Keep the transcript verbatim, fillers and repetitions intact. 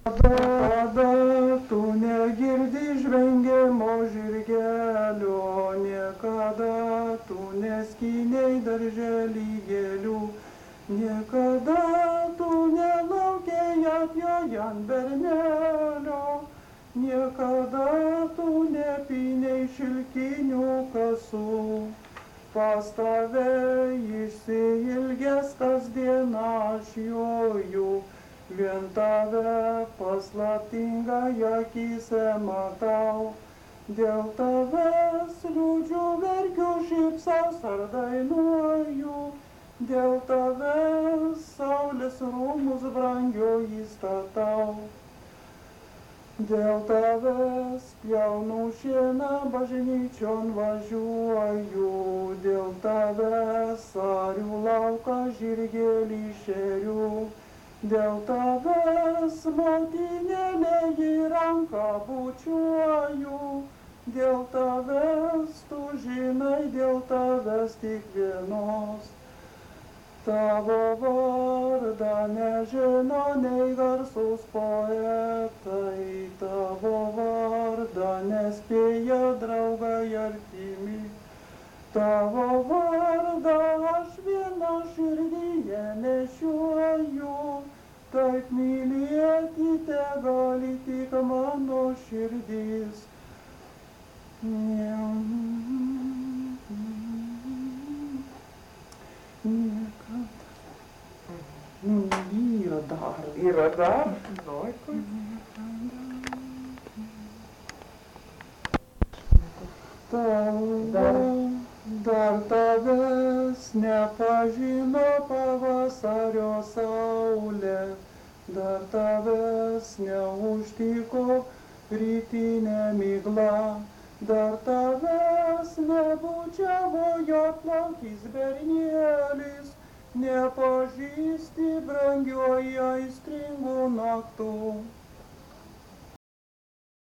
Kada tu negirdi žvengimo žirgelio, niekada tu neskynei darželį gėlių, niekada tu nelaukei atjojant bernelio, niekada tu nepynei šilkinių kasų. Pas tave išsiilgęs kasdien aš joju, vien tave paslaptingą akyse matau. Dėl tavęs liūdžiu, verkiu, šypsaus ar dainuoju, dėl tavęs saulės rūmus brangioji statau. Dėl tavęs pjaunu šieną, bažnyčion važiuoju, dėl tavęs arių lauką žirgelį šeriu, dėl tavęs motinėlė į ranką bučiuoju, dėl tavęs tu žinai, dėl tavęs tik vienos. Tavo vardą nežino nei garsūs poetai, tavo vardą nespėja draugai artimi. Tavo vardą aš viena širdyje nešiuoju, taip mylėti tegali tik mano širdis. Niekada. Yra dar. Yra dar? Oi, kur? Dar, dar tavęs nepažino pavasario saulė, dar tavęs neužtiko rytinė migla, dar tavęs nebučiavo juodplaukis bernėlis, nepažįsti brangioji aistringų naktų.